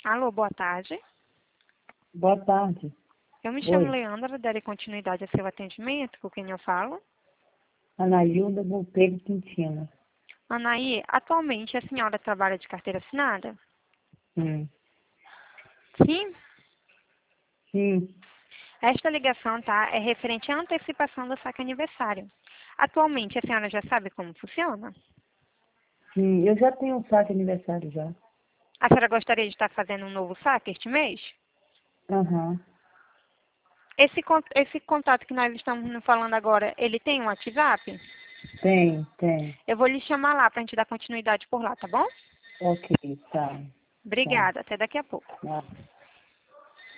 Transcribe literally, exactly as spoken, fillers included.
Alô, boa tarde. Boa tarde. Eu me chamo Oi. Leandra, darei continuidade ao seu atendimento, com quem eu falo. Anailda Monteiro Quintino. Anaí, atualmente a senhora trabalha de carteira assinada? Hum. Sim. Sim, Esta ligação, tá, é referente à antecipação do saque aniversário. Atualmente a senhora já sabe como funciona? sim. Eu já tenho um saque aniversário já. A senhora gostaria de estar fazendo um novo saque este mês? Aham. Esse, con- esse contato que nós estamos falando agora, ele tem um WhatsApp? Tem, tem. Eu vou lhe chamar lá para a gente dar continuidade por lá, tá bom? Ok, tá. Tá. Obrigada, até daqui a pouco. Tá.